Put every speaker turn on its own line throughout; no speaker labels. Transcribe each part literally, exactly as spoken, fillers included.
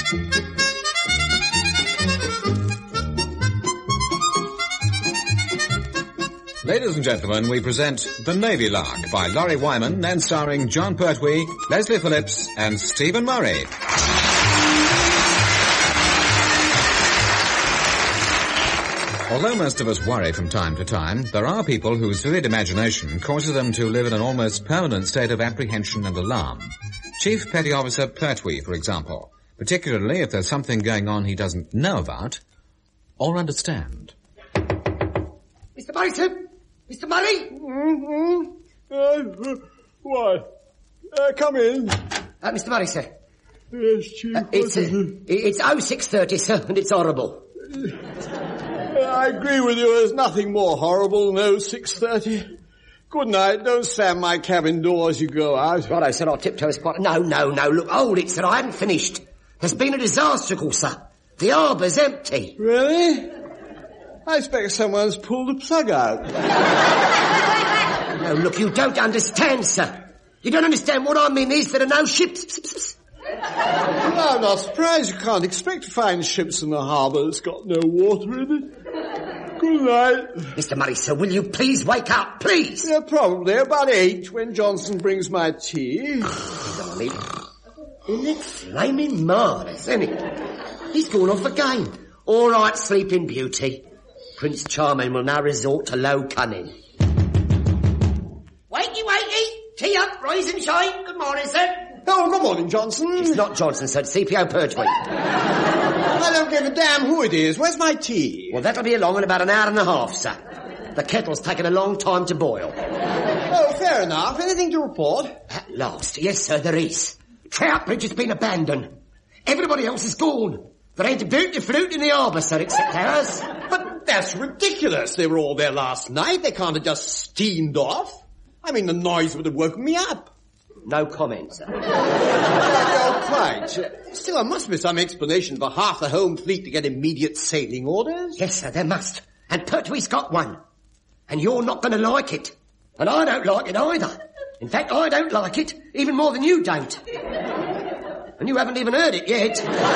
Ladies and gentlemen, we present The Navy Lark by Laurie Wyman and starring John Pertwee, Leslie Phillips and Stephen Murray. Although most of us worry from time to time, there are people whose vivid imagination causes them to live in an almost permanent state of apprehension and alarm. Chief Petty Officer Pertwee, for example, particularly if there's something going on he doesn't know about or understand.
Mister Murray, sir? Mister Murray?
Mm-hmm. Uh, what? Uh, come in.
Uh, Mister Murray, sir.
Yes, Chief.
Uh, it's, uh, it's oh six thirty, sir, and it's horrible.
I agree with you. There's nothing more horrible than oh six thirty. Good night. Don't slam my cabin door as you go out.
Righto, sir. I'll tiptoe as quiet. No, no, no. Look, hold it, sir. I haven't finished. There's been a disaster, sir. The harbour's empty.
Really? I expect someone's pulled the plug out.
No, look, you don't understand, sir. You don't understand what I mean is there are no ships.
Well, I'm not surprised. You can't expect to find ships in the harbour that's got no water in it. Good night.
Mister Murray, sir, will you please wake up, please?
Yeah, probably about eight when Johnson brings my tea.
Darling, isn't it flaming marvellous, isn't it? He's gone off again. All right, Sleeping Beauty. Prince Charming will now resort to low cunning. Wakey, wakey! Tea up, rise and shine. Good morning, sir.
Oh, good morning, Johnson.
It's not Johnson, sir. It's C P O Pertwee.
I don't give a damn who it is. Where's my tea?
Well, that'll be along in about an hour and a half, sir. The kettle's taken a long time to boil.
Oh, fair enough. Anything to report?
At last. Yes, sir, there is. Trout Bridge has been abandoned. Everybody else is gone. There ain't a boot to flute in the harbour, sir, except ours.
But that's ridiculous. They were all there last night. They can't have just steamed off. I mean, the noise would have woken me up.
No comment, sir.
Oh, quite. Still, there must be some explanation for half the home fleet to get immediate sailing orders.
Yes, sir, there must. And Pertwee's got one. And you're not going to like it. And I don't like it either. In fact, I don't like it even more than you don't. And you haven't even heard it yet.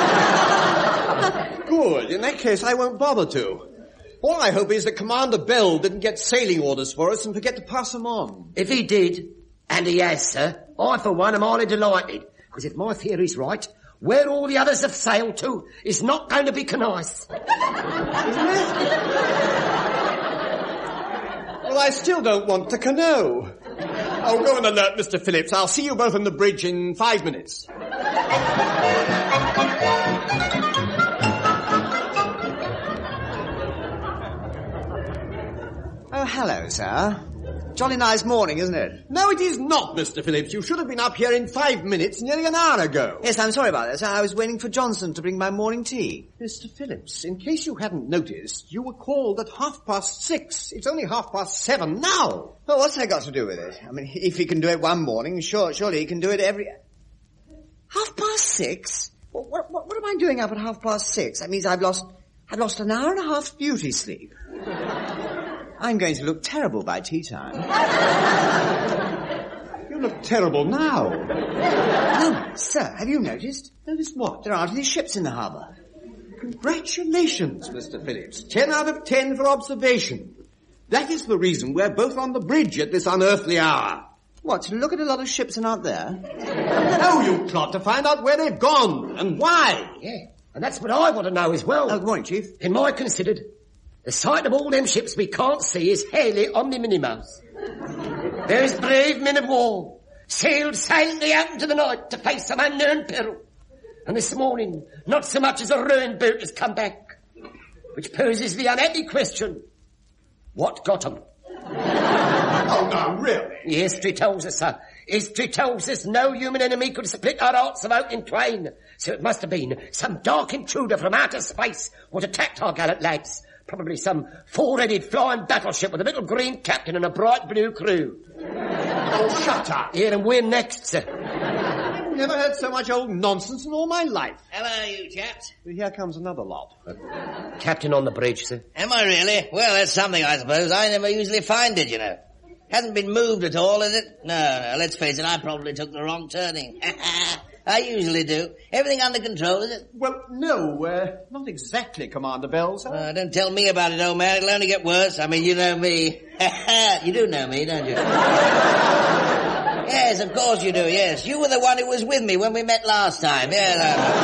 Good. In that case, I won't bother to. All I hope is that Commander Bell didn't get sailing orders for us and forget to pass them on.
If he did, and he has, sir, I for one am highly delighted. Because if my theory's right, where all the others have sailed to is not going to be Canice.
Isn't it? Well, I still don't want the canoe. Oh, go and alert Mister Phillips. I'll see you both on the bridge in five minutes.
Oh, hello, sir. Jolly nice morning, isn't it?
No, it is not, Mister Phillips. You should have been up here in five minutes nearly an hour ago.
Yes, I'm sorry about that, sir. I was waiting for Johnson to bring my morning tea.
Mister Phillips, in case you hadn't noticed, you were called at half past six. It's only half past seven now.
Well, what's that got to do with it? I mean, if he can do it one morning, sure, surely he can do it every... Half past six? What, what, what, what am I doing up at half past six? That means I've lost, I've lost an hour and a half of beauty sleep. I'm going to look terrible by tea time.
You look terrible now.
No, sir, have you noticed?
Noticed what?
There aren't any ships in the harbour.
Congratulations, Mister Phillips. Ten out of ten for observation. That is the reason we're both on the bridge at this unearthly hour.
What, to look at a lot of ships and aren't there?
No, you plot to find out where they've gone and why.
Yeah, and that's what I want to know as well.
Oh, good morning, Chief.
In my considered, the sight of all them ships we can't see is highly omniminimus. There's brave men of war, sailed silently out into the night to face some unknown peril. And this morning, not so much as a ruined boat has come back, which poses the unhappy question, what got 'em?
Oh, no, really?
History tells us, sir. History tells us no human enemy could split our hearts of oak in twain. So it must have been some dark intruder from outer space what attacked our gallant lads. Probably some four-headed flying battleship with a little green captain and a bright blue crew.
Oh, shut up.
Here, and we're next, sir.
Never heard so much old nonsense in all my life.
Hello, you chaps.
Well, here comes another lot.
Captain on the bridge, sir.
Am I really? Well, that's something, I suppose. I never usually find it, you know. Hasn't been moved at all, is it? No, no, let's face it, I probably took the wrong turning. I usually do. Everything under control, is it?
Well, no, uh, not exactly, Commander Bells.
Uh, don't tell me about it, old man. It'll only get worse. I mean, you know me. You do know me, don't you? Yes, of course you do, yes. You were the one who was with me when we met last time. Yeah,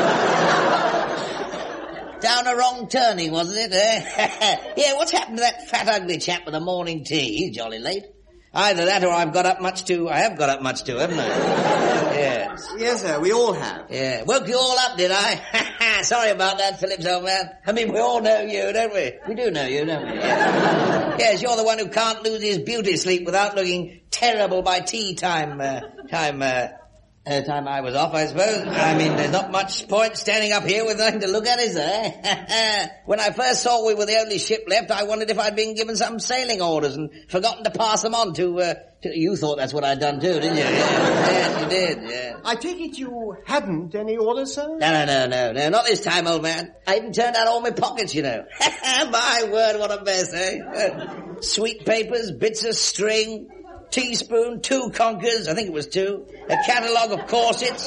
down a wrong turning, wasn't it, eh? Yeah, what's happened to that fat, ugly chap with the morning tea? He's jolly late. Either that or I've got up much too... I have got up much too, haven't I? Yes.
Yes, sir, we all have.
Yeah. Woke you all up, did I? Sorry about that, Phillips, old man. I mean, we all know you, don't we? We do know you, don't we? Yeah. Yes, you're the one who can't lose his beauty sleep without looking terrible by tea time, uh, time, uh, uh, time I was off, I suppose. I mean, there's not much point standing up here with nothing to look at, is there? When I first saw we were the only ship left, I wondered if I'd been given some sailing orders and forgotten to pass them on to, uh, to... You thought that's what I'd done too, didn't you? Yeah. Yes, you did, yeah.
I take it you hadn't any orders, sir?
No, no, no, no, no, not this time, old man. I even turned out all my pockets, you know. My word, what a mess, eh? Sweet papers, bits of string... teaspoon, two conkers, I think it was two, a catalogue of corsets,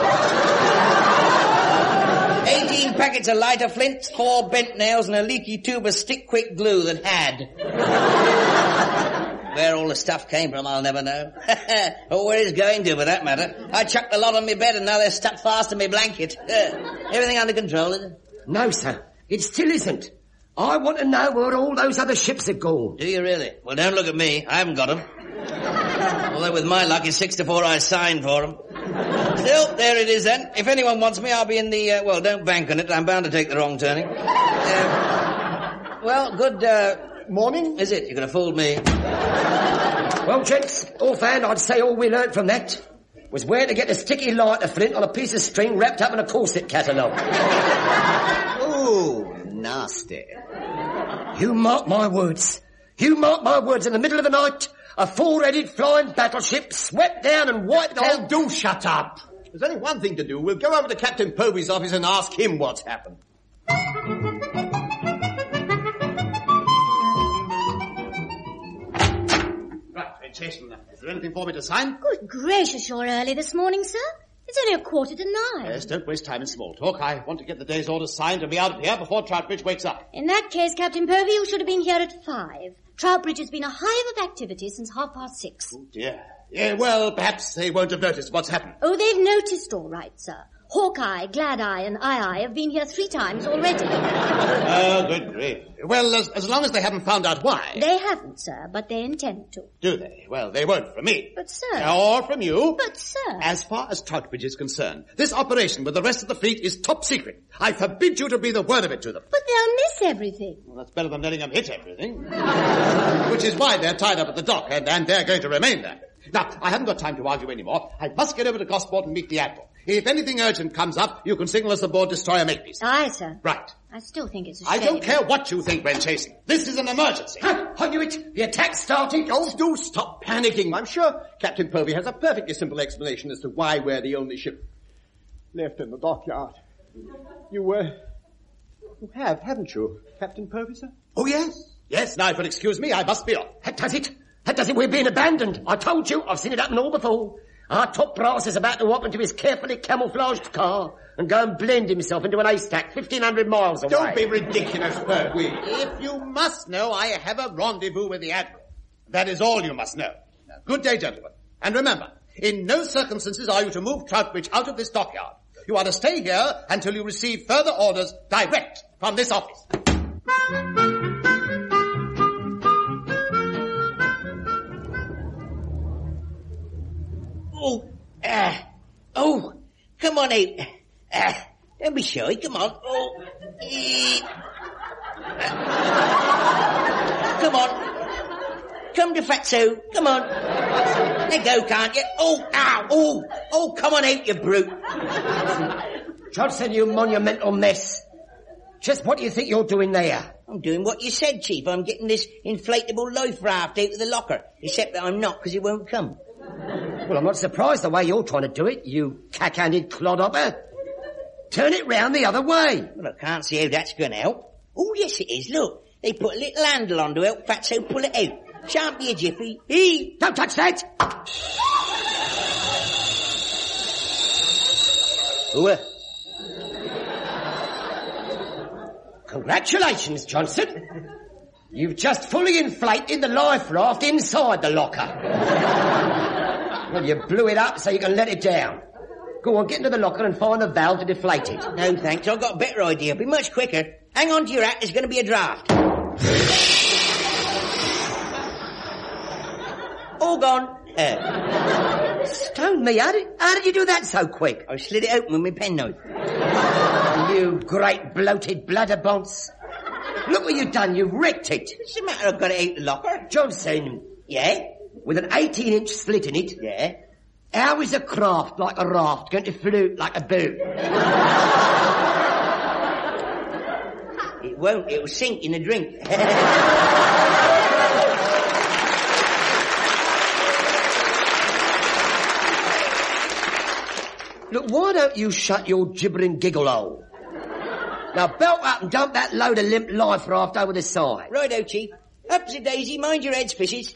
eighteen packets of lighter flints, four bent nails, and a leaky tube of stick-quick glue that had. Where all the stuff came from, I'll never know. Or where it's going to, for that matter. I chucked a lot on my bed, and now they're stuck fast to my blanket. Everything under control, is it?
No, sir, it still isn't. I want to know where all those other ships have gone.
Do you really? Well, don't look at me. I haven't got them. Although with my luck, it's six to four I signed for them. Still, there it is then. If anyone wants me, I'll be in the... Uh, well, don't bank on it. I'm bound to take the wrong turning. Uh, well, good... Uh,
morning.
Is it? You could have fooled me.
Well, gents, offhand, I'd say all we learnt from that was where to get a sticky lighter flint on a piece of string wrapped up in a corset catalogue.
Ooh, nasty.
You mark my words. You mark my words. In the middle of the night... a four-headed flying battleship swept down and wiped
oh,
out...
Oh, do shut up. There's only one thing to do. We'll go over to Captain Povey's office and ask him what's happened. Right, Jason, is there anything for me to sign?
Good gracious, you're early this morning, sir. It's only a quarter to nine.
Yes, don't waste time in small talk. I want to get the day's orders signed and be out of here before Troutbridge wakes up.
In that case, Captain Povey, you should have been here at five. Troutbridge has been a hive of activity since half past six.
Oh, dear. Yeah, well, perhaps they won't have noticed what's happened.
Oh, they've noticed all right, sir. Hawkeye, Glad-Eye, and Eye-Eye have been here three times already.
Oh, good grief. Well, as, as long as they haven't found out why.
They haven't, sir, but they intend to.
Do they? Well, they won't from me.
But, sir...
Or from you.
But, sir...
As far as Troutbridge is concerned, this operation with the rest of the fleet is top secret. I forbid you to breathe a word of it to them.
But they'll miss everything.
Well, that's better than letting them hit everything. Which is why they're tied up at the dock, and, and they're going to remain there. Now, I haven't got time to argue anymore. I must get over to Gosport and meet the Admiral. If anything urgent comes up, you can signal us aboard Destroyer Makepeace.
Aye, sir.
Right.
I still think it's a shame.
I don't care what you think when chasing. This is an emergency.
Ha! I knew it! The attack's starting!
Oh, do stop panicking. I'm sure Captain Povey has a perfectly simple explanation as to why we're the only ship left in the dockyard. You, uh, you have, haven't you, Captain Povey, sir? Oh, yes. Yes, now, but excuse me, I must be off.
That does it. That does it. We're being abandoned. I told you. I've seen it happen all before. Our top brass is about to walk into his carefully camouflaged car and go and blend himself into an haystack fifteen hundred miles away.
Don't be ridiculous, Pertwee. If you must know, I have a rendezvous with the Admiral. That is all you must know. Now, good day, gentlemen. And remember, in no circumstances are you to move Troutbridge out of this dockyard. You are to stay here until you receive further orders direct from this office.
Oh, uh, oh, come on out. Uh, don't be shy, come on. Oh, uh, uh, come on. Come to Fatso, come on. Let go, can't you? Oh, ow, oh, oh, come on out, you brute.
Johnson, you monumental mess. Just what do you think you're doing there?
I'm doing what you said, Chief. I'm getting this inflatable life raft out of the locker. Except that I'm not, because it won't come.
Well, I'm not surprised the way you're trying to do it, you cack-handed clodhopper. Turn it round the other way.
Well, I can't see how that's going to help. Oh, yes, it is. Look, they put a little handle on to help Fatso pull it out. Shan't be a jiffy. He.
Don't touch that! Who are... Congratulations, Johnson. You've just fully inflated the life raft inside the locker. Well, you blew it up so you can let it down. Go on, get into the locker and find the valve to deflate it.
No, thanks. I've got a better idea. It'll be much quicker. Hang on to your hat. There's going to be a draft. All gone. Uh,
Stone me, how did, how did you do that so quick?
I slid it open with my penknife.
You great bloated bludderbonce. Look what you've done, you've wrecked it.
What's the matter? I've got to eat the locker.
Johnson.
Yeah?
With an eighteen inch slit in it.
Yeah?
How is a craft like a raft going to float like a boat?
It won't. It'll sink in a drink.
Look, why don't you shut your gibbering giggle hole? Now belt up and dump that load of limp life raft over the side.
Righto, Chief. Upsy daisy, mind your heads, fishes.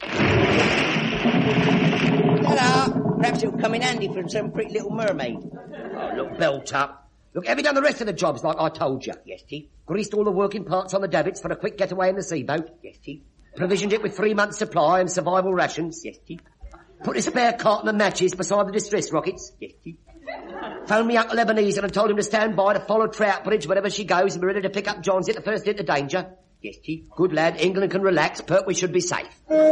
Ta-da! Perhaps it'll come in handy from some pretty little mermaid.
Oh, look, belt up. Look, have you done the rest of the jobs like I told you?
Yes, Chief.
Greased all the working parts on the davits for a quick getaway in the seaboat?
Yes, Chief.
Provisioned it with three months' supply and survival rations?
Yes, Chief.
Put a spare carton of matches beside the distress rockets?
Yes, Chief.
Phoned me Uncle Ebenezer and told him to stand by to follow Troutbridge wherever she goes and be ready to pick up Johns at the first hint of danger?
Yes, Chief.
Good lad, England can relax, Pert, we should be safe.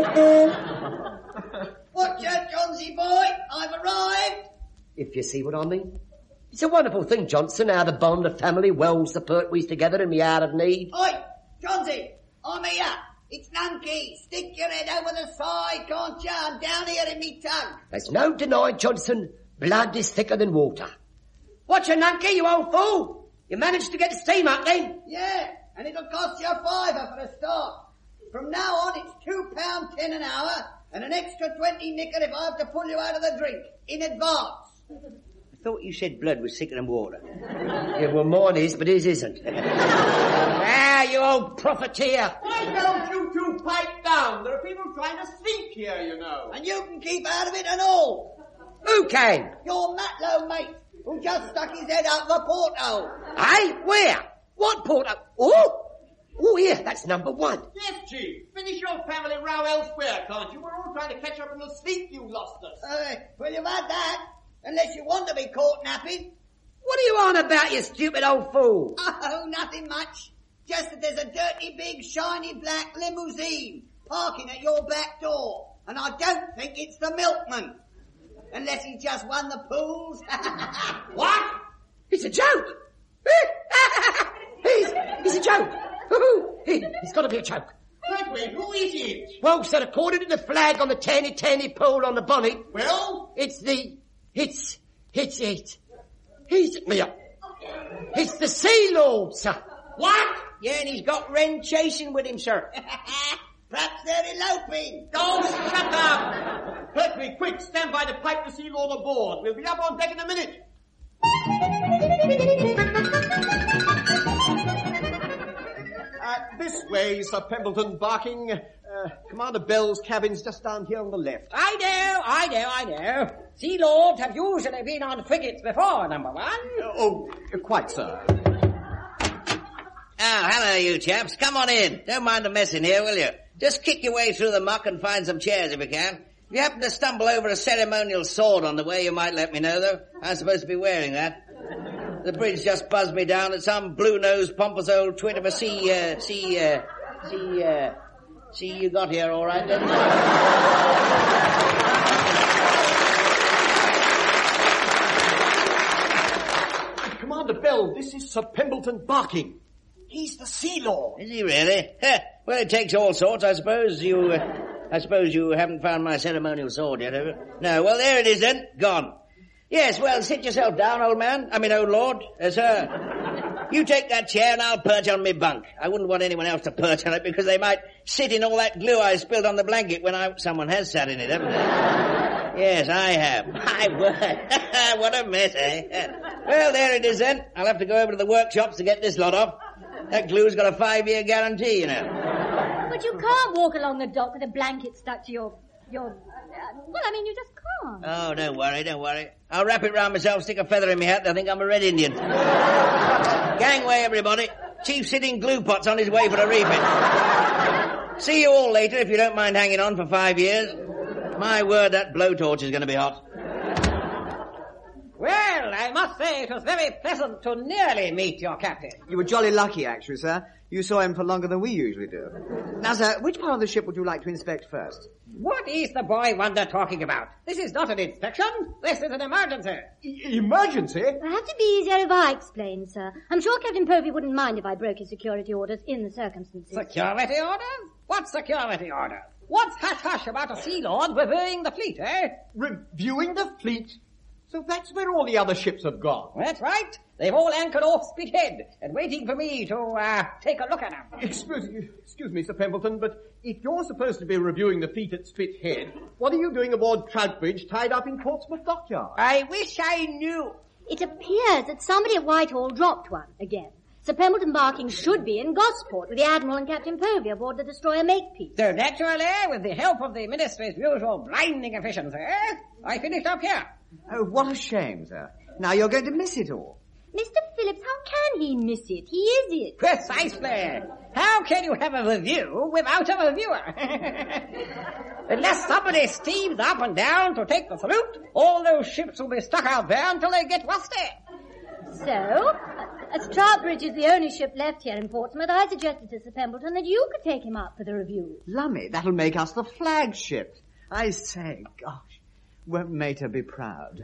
Watch out, Johnsy boy, I've arrived.
If you see what I mean. It's a wonderful thing, Johnson, how the bond of family welds the Pertwees together in the hour of need.
Oi, Johnsy, I'm here. It's Nunkey. Stick your head over the side, can't you? I'm down here in me tongue.
There's no denying, Johnson, blood is thicker than water. Watch your Nunkey, you old fool. You managed to get the steam up then?
Yeah, and it'll cost you a fiver for a start. From now on, it's two pound ten an hour and an extra twenty nicker if I have to pull you out of the drink in advance. I thought you said blood was thicker than water.
Yeah, well, mine is, but his isn't. Ah, you old profiteer.
Why don't you two pipe down? There are people trying to sleep here, you know.
And you can keep out of it and all.
Who can?
Your Matlow mate, who just stuck his head out the porthole.
Hey, where? What port? Oh! Oh, yeah, that's number one.
Yes, Chief. Finish your family row elsewhere, can't you? We're all trying to catch up on the sleep you lost us.
Uh, well, you've had that. Unless you want to be caught napping.
What are you on about, you stupid old fool?
Oh, nothing much. Just that there's a dirty, big, shiny black limousine parking at your back door. And I don't think it's the milkman. Unless he just won the pools.
What? It's a joke. He's, he's a joke. He, it's got to be a joke.
Pertwee, who is it?
Well, sir, according to the flag on the tanny-tanny pool on the bonnet...
Well?
It's the... It's... It's it. He's... Me up. It's the Sea Lord, sir.
What? Yeah, and he's got Wren chasing with him, sir. Perhaps they're eloping.
Don't shut up! Pertwee, quick, stand by to pipe the Sea Lord aboard. We'll be up on deck in a minute. Uh, this way, Sir Pembleton, Barking. Uh, Commander Bell's cabin's just down here on the left.
I know, I know, I know. Sea Lords have usually been on frigates before, number one.
Uh, oh, uh, quite, sir.
Oh, hello, you chaps. Come on in. Don't mind the mess in here, will you? Just kick your way through the muck and find some chairs if you can. If you happen to stumble over a ceremonial sword on the way, you might let me know, though. I'm supposed to be wearing that. The bridge just buzzed me down that some blue-nosed, pompous old twit of a sea, uh, sea, uh, sea, uh, sea you got here all right, didn't you?
Commander Bell, this is Sir Pembleton Barking. He's the Sea Lord.
Is he really? Well, it takes all sorts, I suppose. You, uh, I suppose you haven't found my ceremonial sword yet, have you? No, well, there it is then. Gone. Yes, well, sit yourself down, old man. I mean, old lord. Uh, sir. You take that chair and I'll perch on me bunk. I wouldn't want anyone else to perch on it because they might sit in all that glue I spilled on the blanket when I... Someone has sat in it, haven't they? Yes, I have. My word. What a mess, eh? Well, there it is then. I'll have to go over to the workshops to get this lot off. That glue's got a five-year guarantee, you know.
But you can't walk along the dock with a blanket stuck to your... your... Well, I mean, you just can't.
Oh, don't worry, don't worry. I'll wrap it round myself, stick a feather in my hat, they'll think I'm a Red Indian. Gangway, everybody. Chief sitting glue pots on his way for a refit. See you all later if you don't mind hanging on for five years. My word, that blowtorch is going to be hot.
Well, I must say it was very pleasant to nearly meet your captain.
You were jolly lucky, actually, sir. You saw him for longer than we usually do. Now, sir, which part of the ship would you like to inspect first?
What is the boy wonder talking about? This is not an inspection. This is an emergency.
E- emergency?
Perhaps it'd be easier if I explained, sir. I'm sure Captain Povey wouldn't mind if I broke his security orders in the circumstances.
Security orders? What security orders? What's hush-hush about a Sea Lord reviewing the fleet, eh?
Reviewing the fleet? So that's where all the other ships have gone.
That's right. They've all anchored off Spithead and waiting for me to, uh, take a look at them.
Excuse, excuse me, Sir Pembleton, but if you're supposed to be reviewing the fleet at Spithead, what are you doing aboard Troutbridge tied up in Portsmouth Dockyard?
I wish I knew.
It appears that somebody at Whitehall dropped one again. Sir Pembleton Barking should be in Gosport with the Admiral and Captain Povey aboard the destroyer Makepeace.
So naturally, with the help of the Ministry's usual blinding efficiency, I finished up here.
Oh, what a shame, sir. Now you're going to miss it all.
Mister Phillips, how can he miss it? He is it.
Precisely. How can you have a review without a reviewer? Unless somebody steams up and down to take the salute, all those ships will be stuck out there until they get rusty.
So, as Troutbridge is the only ship left here in Portsmouth, I suggested to Sir Pembleton that you could take him up for the review.
Lummy, that'll make us the flagship. I say, gosh, won't Mater be proud?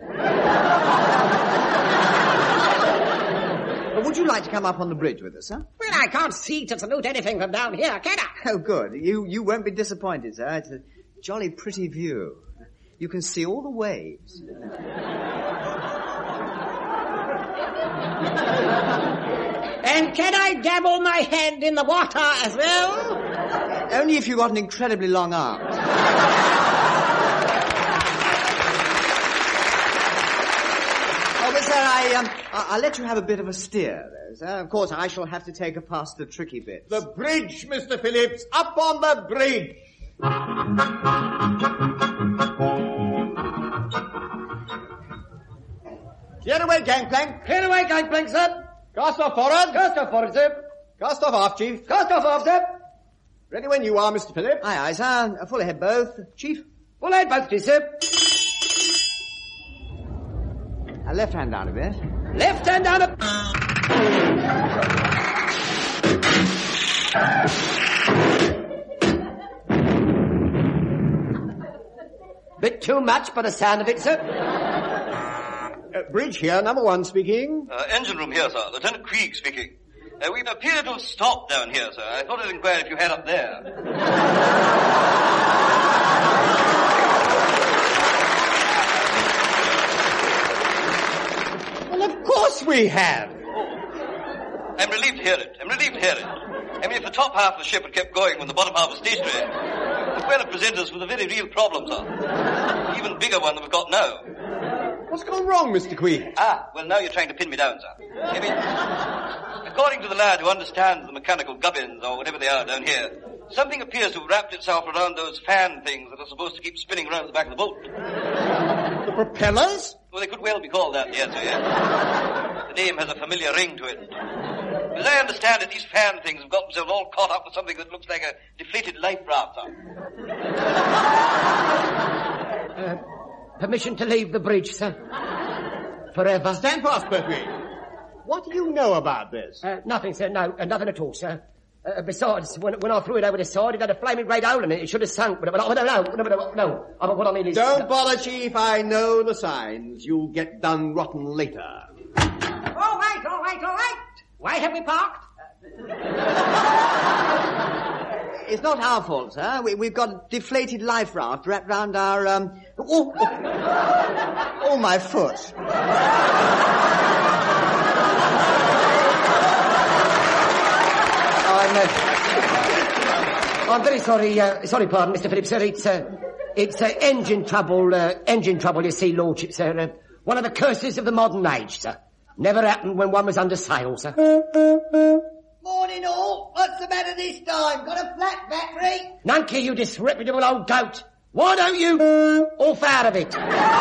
Would you like to come up on the bridge with us, huh?
Well, I can't see to salute anything from down here, can I?
Oh, good. You you won't be disappointed, sir. It's a jolly pretty view. You can see all the waves.
And can I dabble my head in the water as well?
Only if you've got an incredibly long arm. Oh, but sir, I, um, I'll let you have a bit of a steer, though, sir. Of course, I shall have to take her past the tricky bits.
The bridge, Mister Phillips! Up on the bridge! Clear away, gangplank!
Clear away, gangplank, sir!
Cast off forward!
Cast off forward, sir!
Cast off aft, Chief!
Cast off aft, sir!
Ready when you are, Mister Phillips.
Aye, aye, sir. Full ahead both. Chief?
Full ahead both, please, sir!
A left hand down a bit.
Left hand down a... Bit too much by the sound of it, sir.
Uh, bridge here, number one speaking.
Uh, engine room here, sir. Lieutenant Krieg speaking. Uh, we appear to have stopped down here, sir. I thought I'd inquire if you had up there.
Well, of course we have.
Oh. I'm relieved to hear it. I'm relieved to hear it. I mean, if the top half of the ship had kept going when the bottom half was stationary, it would well have presented us with a very real problem, sir. Even bigger one than we've got now.
What's gone wrong, Mister Queen?
Ah, well, now you're trying to pin me down, sir. I mean, according to the lad who understands the mechanical gubbins, or whatever they are down here, something appears to have wrapped itself around those fan things that are supposed to keep spinning around at the back of the boat.
The propellers?
Well, they could well be called that, yes, sir, yes. The name has a familiar ring to it. As I understand it, these fan things have got themselves all caught up with something that looks like a deflated life raft, sir.
Uh, permission to leave the bridge, sir. Forever.
Stand fast, Pertwee. What do you know about this?
Uh, nothing, sir. No, uh, nothing at all, sir. Uh, besides, when, when I threw it over the side, it had a flaming great hole in it. It should have sunk, but, but no, no, no, no, no. Uh, what I mean is...
Don't bother, Chief. I know the signs. You'll get done rotten later.
All right, all right, all right. Why have we parked?
It's not our fault, sir. We, we've got a deflated life raft wrapped round our, um... Oh, oh, oh my foot.
I'm, uh, I'm very sorry, uh, sorry, pardon, Mister Phillips, sir. It's, uh, it's, uh, engine trouble, uh, engine trouble, you see, Lordship, sir. Uh, one of the curses of the modern age, sir. Never happened when one was under sail, sir.
Morning all. What's the matter this time? Got a flat battery?
Nunky, you disreputable old goat. Why don't you off out of it?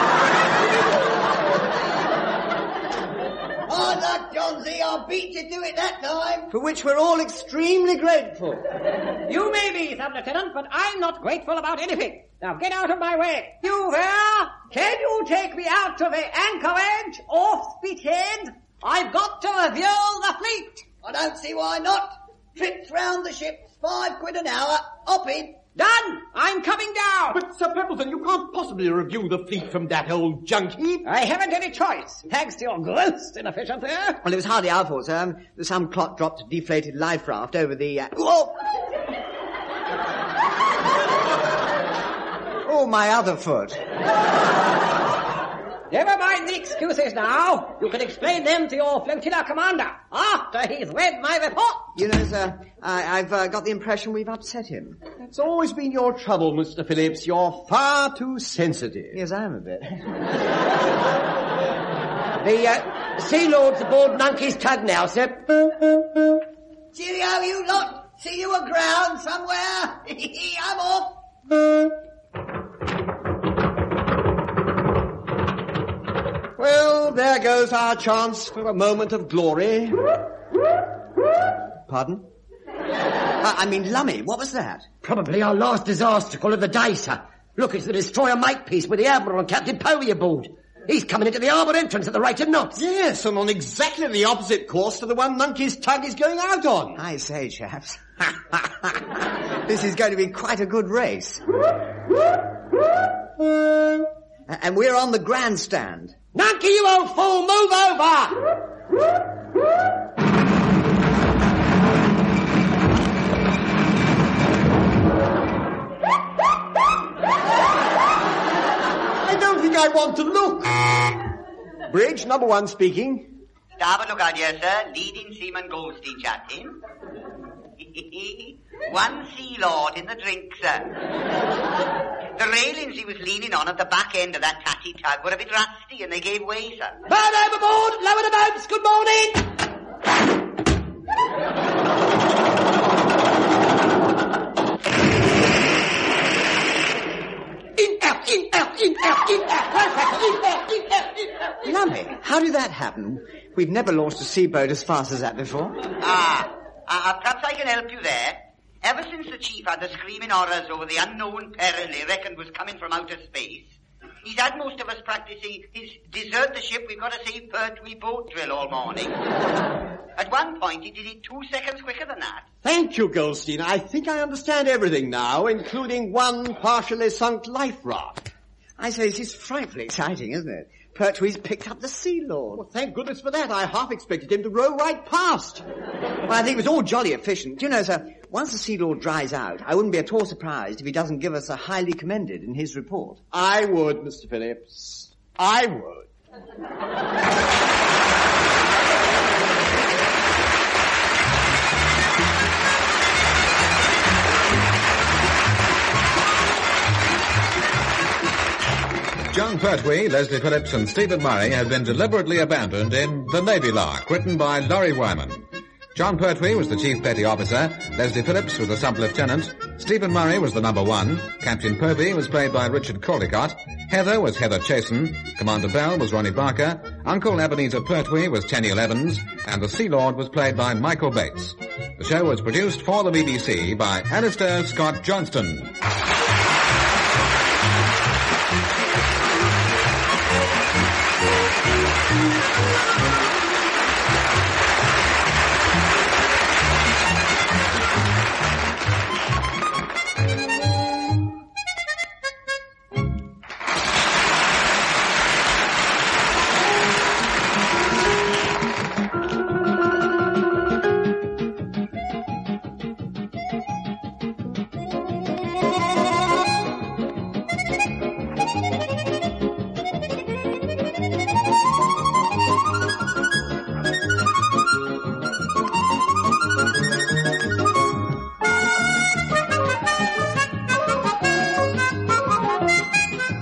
Hard luck, Johnsy. I beat you to it that time. For which we're all extremely grateful.
You may be, Sub-Lieutenant, but I'm not grateful about anything. Now get out of my way. You there? Can you take me out to the anchorage off Spithead? I've got to review the fleet.
I don't see why not. Trips round the ships, five quid an hour. Hop in.
Done! I'm coming down!
But, Sir Pemberton, you can't possibly review the fleet from that old junk heap.
I haven't any choice, thanks to your gross inefficiency.
Well, it was hardly our fault, sir. Um, some clot dropped a deflated life raft over the... Uh... Whoa! Oh, my other foot.
Never mind the excuses now. You can explain them to your flotilla commander after he's read my report.
You know, sir, I, I've uh, got the impression we've upset him.
That's always been your trouble, Mister Phillips. You're far too sensitive.
Yes, I am a bit.
The uh, Sea Lord's aboard Monkey's tug now, sir.
Cheerio, you lot. See you aground somewhere. I'm off.
Well, there goes our chance for a moment of glory.
Pardon? uh, I mean, Lummy, what was that?
Probably our last disaster call of the day, sir. Look, it's the destroyer Makepeace with the Admiral and Captain Povey aboard. He's coming into the harbour entrance at the rate of knots.
Yes, and on exactly the opposite course to the one Monkey's tug is going out on.
I say, chaps. This is going to be quite a good race. And we're on the grandstand.
Monkey, you old fool, move over!
I don't think I want to look. Bridge, number one speaking.
Starboard lookout here, sir. Leading Seaman Goldstein chatting. One Sea Lord in the drink, sir. The railings he was leaning on at the back end of that tatty tug were a bit rusty and they gave way, sir.
Bird overboard! Lower the boats! Good morning! In, out, in, out, in, out, in, out! In, out, in, out, in, out!
Lummy, how did that happen? We've never launched a seaboat as fast as that before.
Ah, uh, perhaps I can help you there. Ever since the chief had the screaming horrors over the unknown peril he reckoned was coming from outer space, he's had most of us practicing his desert the ship, we've got to save Pertwee boat drill all morning. At one point, he did it two seconds quicker than that.
Thank you, Goldstein. I think I understand everything now, including one partially sunk life raft.
I say, this is frightfully exciting, isn't it? Pertwee's picked up the Sea Lord.
Well, thank goodness for that. I half expected him to row right past.
Well, I think it was all jolly efficient. Do you know, sir, once the Sea Lord dries out, I wouldn't be at all surprised if he doesn't give us a highly commended in his report.
I would, Mister Phillips. I would.
John Pertwee, Leslie Phillips and Stephen Murray have been deliberately abandoned in The Navy Lark, written by Laurie Wyman. John Pertwee was the chief petty officer, Leslie Phillips was the sub-lieutenant, Stephen Murray was the number one, Captain Povey was played by Richard Caldecott, Heather was Heather Chasen, Commander Bell was Ronnie Barker, Uncle Ebenezer Pertwee was Tenniel Evans, and the Sea Lord was played by Michael Bates. The show was produced for the B B C by Alistair Scott Johnston.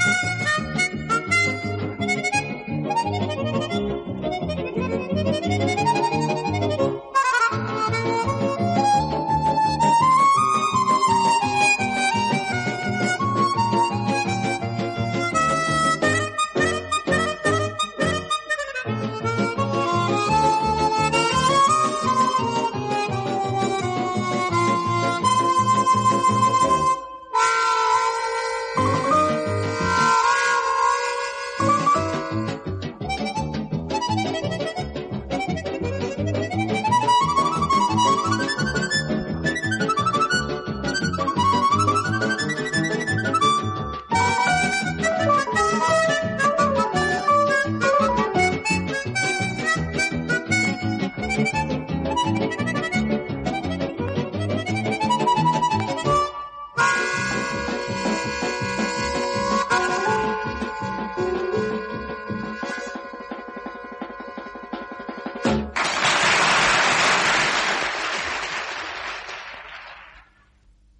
Thank you.